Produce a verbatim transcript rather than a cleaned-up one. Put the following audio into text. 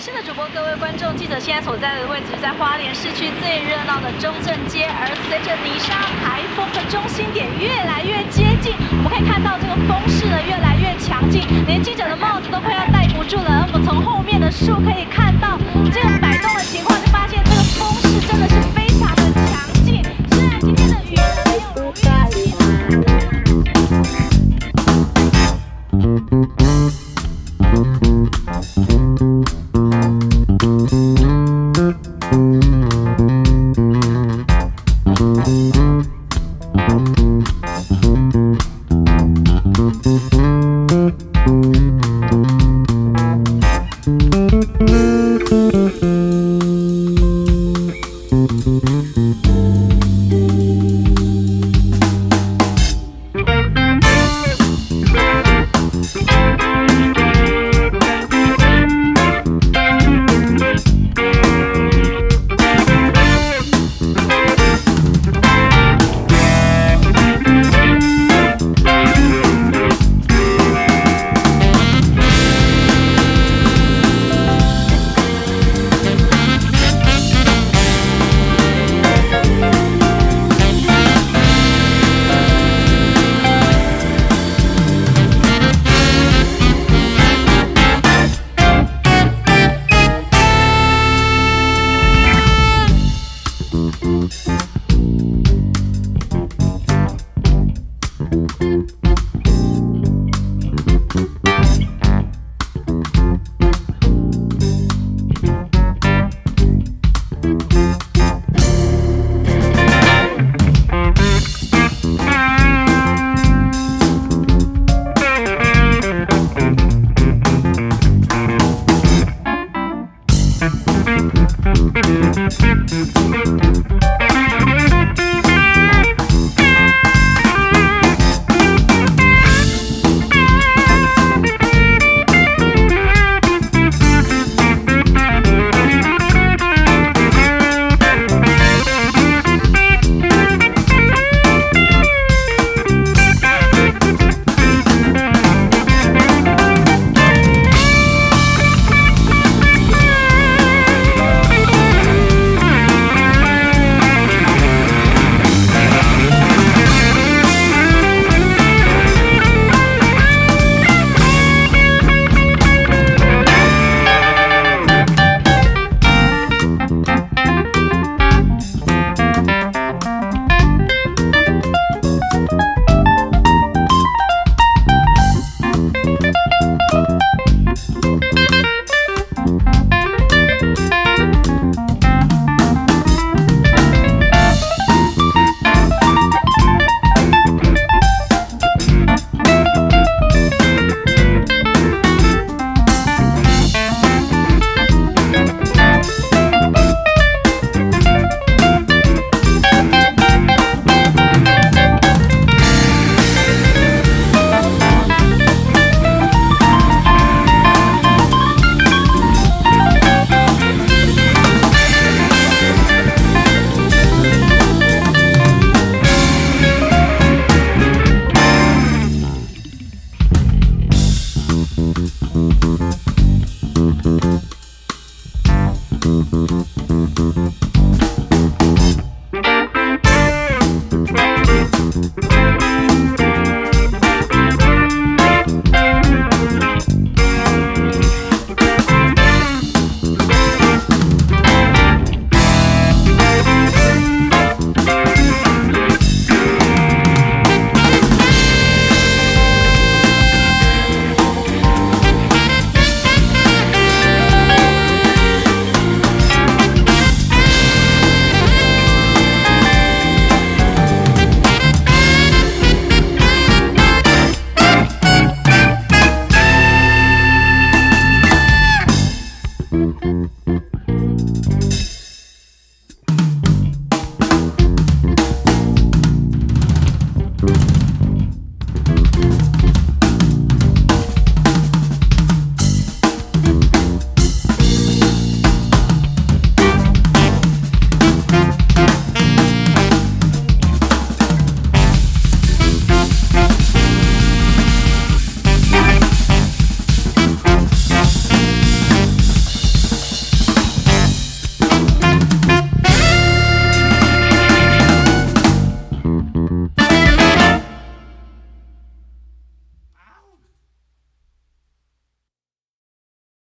是的，主播各位观众，记者现在所在的位置是在花莲市区最热闹的中正街，而随着泥沙台风的中心点越来越接近，我们可以看到这个风势呢越来越强劲，连记者的帽子都快要戴不住了。我们从后面的树可以看到这个摆动的情况，就发现这个风势真的是非常的强劲。虽然今天的雨呢没有如预期。 Thank you.